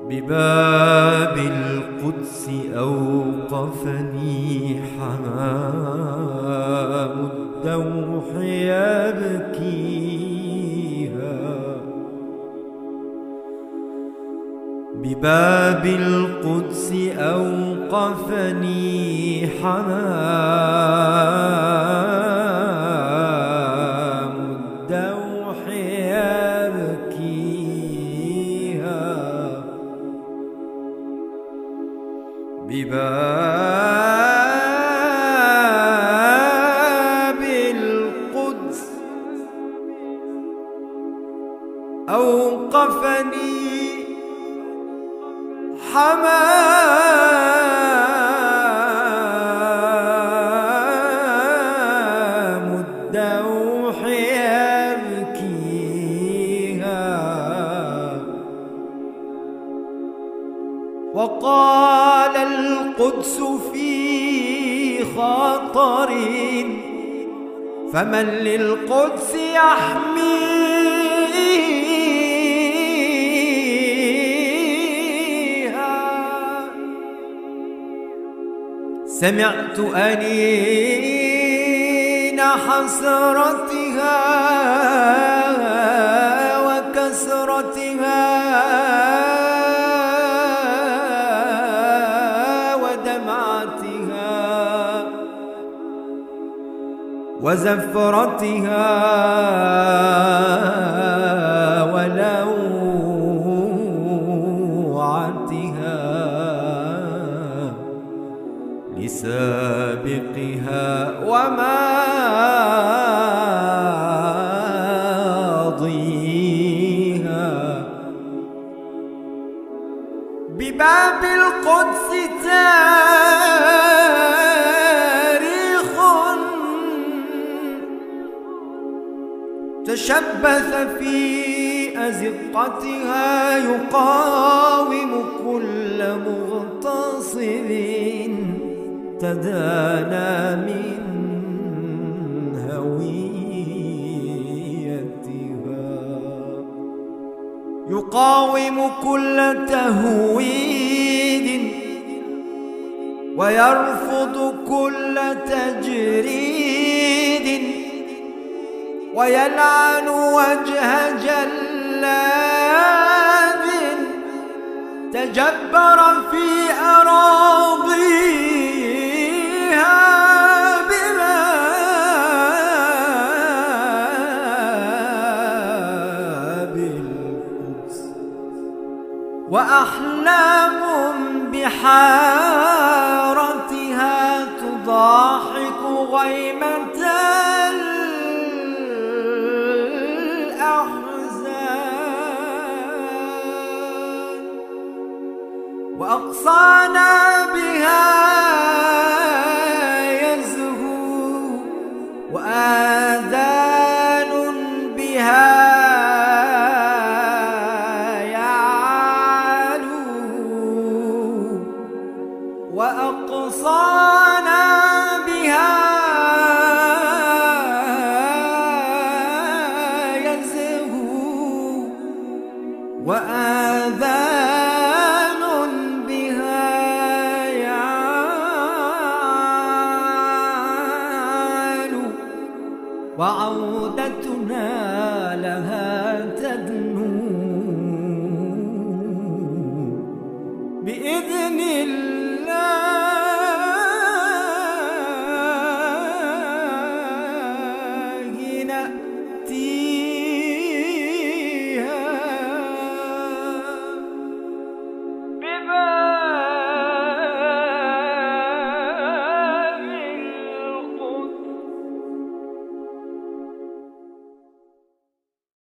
بباب القدس أوقفني حمام الدوح يبكيها. بباب القدس أوقفني حمام الدوح يبكيها. بباب القدس أوقفني حمام الدوح يبكيها. وقال القدس في خطر، فمن للقدس يحميها. سمعت أنين حسرتها وكسرتها ودمعتها وزفرتها ولوعتها لسابقها وماضيها. بباب القدس تاريخ تشبث في أزقتها يقاوم كل مغتصب تدانى من هويتها. يقاوم كل تهويد ويرفض كل تجريد ويلعن وجه جلاد تجبر في أراضيها. بباب القدس وأحلام بحارتها تضاحك غيمة الأحزان. وأقصانا بها يزهو وآذان بها يعلو. وأقصانا بها يزهو وآذان بها يعلو. وعودتنا